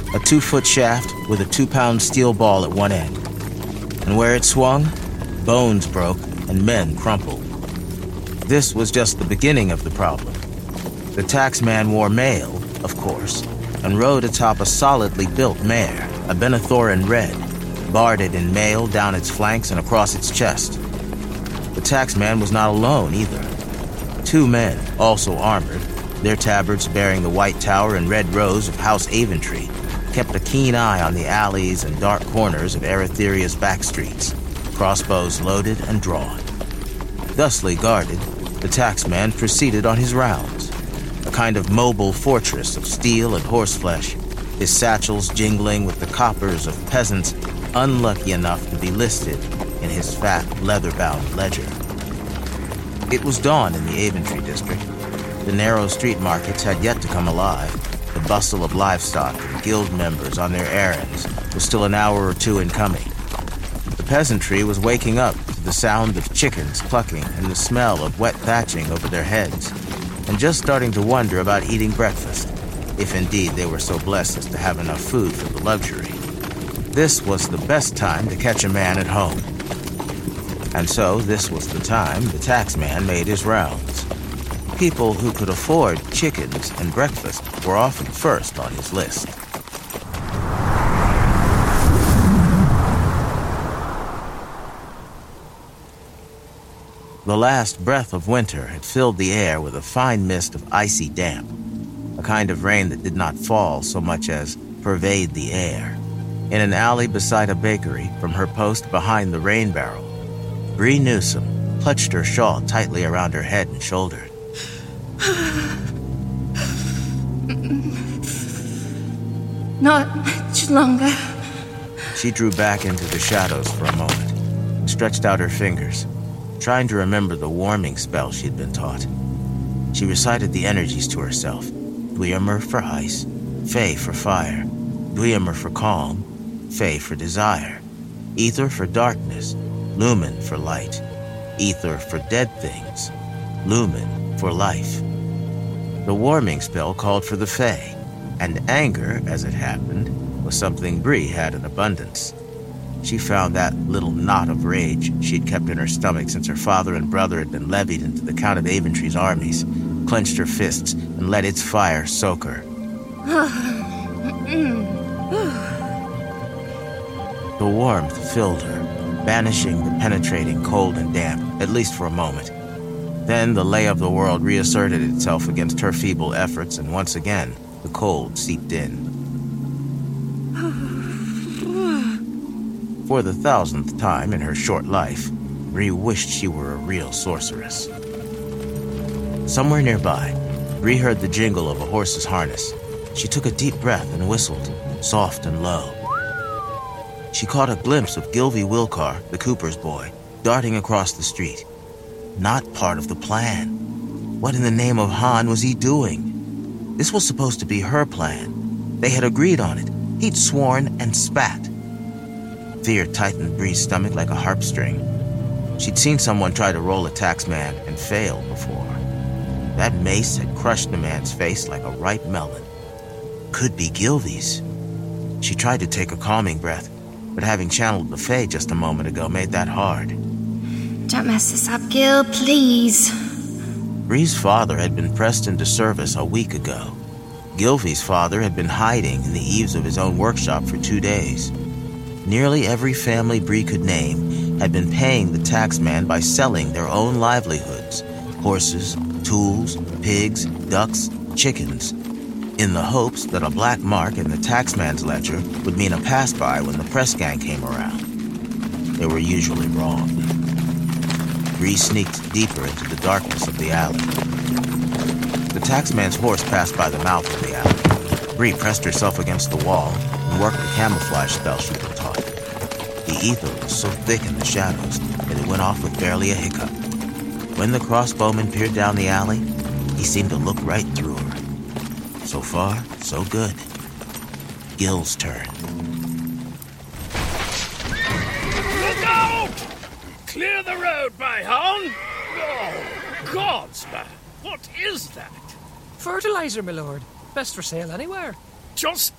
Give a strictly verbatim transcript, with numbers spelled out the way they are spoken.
a two-foot shaft with a two-pound steel ball at one end. And where it swung, bones broke and men crumpled. This was just the beginning of the problem. The taxman wore mail, of course, and rode atop a solidly built mare, a Benethoran red, barded in mail down its flanks and across its chest. The taxman was not alone either. Two men, also armored, their tabards bearing the white tower and red rose of House Aventry, kept a keen eye on the alleys and dark corners of Eretheria's back streets, crossbows loaded and drawn. Thusly guarded, the taxman proceeded on his rounds, a kind of mobile fortress of steel and horseflesh, his satchels jingling with the coppers of peasants unlucky enough to be listed in his fat, leather-bound ledger. It was dawn in the Aventry district. The narrow street markets had yet to come alive. The bustle of livestock and guild members on their errands was still an hour or two in coming. The peasantry was waking up to the sound of chickens clucking and the smell of wet thatching over their heads, and just starting to wonder about eating breakfast, if indeed they were so blessed as to have enough food for the luxury. This was the best time to catch a man at home. And so this was the time the taxman made his rounds. People who could afford chickens and breakfast were often first on his list. The last breath of winter had filled the air with a fine mist of icy damp, a kind of rain that did not fall so much as pervade the air. In an alley beside a bakery, from her post behind the rain barrel, Bree Newsom clutched her shawl tightly around her head and shouldered. Not much longer. She drew back into the shadows for a moment and stretched out her fingers, trying to remember the warming spell she'd been taught. She recited the energies to herself. Dwemer for ice, Fey for fire, Dwemer for calm, Fey for desire, Ether for darkness, Lumen for light, Ether for dead things, Lumen for life. The warming spell called for the Fey, and anger, as it happened, was something Bree had in abundance. She found that little knot of rage she'd kept in her stomach since her father and brother had been levied into the Count of Aventry's armies, clenched her fists, and let its fire soak her. The warmth filled her, banishing the penetrating cold and damp, at least for a moment. Then the lay of the world reasserted itself against her feeble efforts, and once again, the cold seeped in. For the thousandth time in her short life, Bree wished she were a real sorceress. Somewhere nearby, Bree heard the jingle of a horse's harness. She took a deep breath and whistled, soft and low. She caught a glimpse of Gilvy Wilcar, the cooper's boy, darting across the street. Not part of the plan. What in the name of Han was he doing? This was supposed to be her plan. They had agreed on it. He'd sworn and spat. Fear tightened Bree's stomach like a harp string. She'd seen someone try to roll a taxman and fail before. That mace had crushed the man's face like a ripe melon. Could be Gilvy's. She tried to take a calming breath, but having channeled the Fae just a moment ago made that hard. Don't mess this up, Gil, please. Bree's father had been pressed into service a week ago. Gilvy's father had been hiding in the eaves of his own workshop for two days. Nearly every family Bree could name had been paying the taxman by selling their own livelihoods, horses, tools, pigs, ducks, chickens, in the hopes that a black mark in the taxman's ledger would mean a pass-by when the press gang came around. They were usually wrong. Bree sneaked deeper into the darkness of the alley. The taxman's horse passed by the mouth of the alley. Bree pressed herself against the wall and worked the camouflage spell she'd been taught. The ether was so thick in the shadows that it went off with barely a hiccup. When the crossbowman peered down the alley, he seemed to look right through her. So far, so good. Gil's turn. Look out! Clear the road, by Han! Oh, gods, man! What is that? Fertilizer, my lord. Best for sale anywhere. Just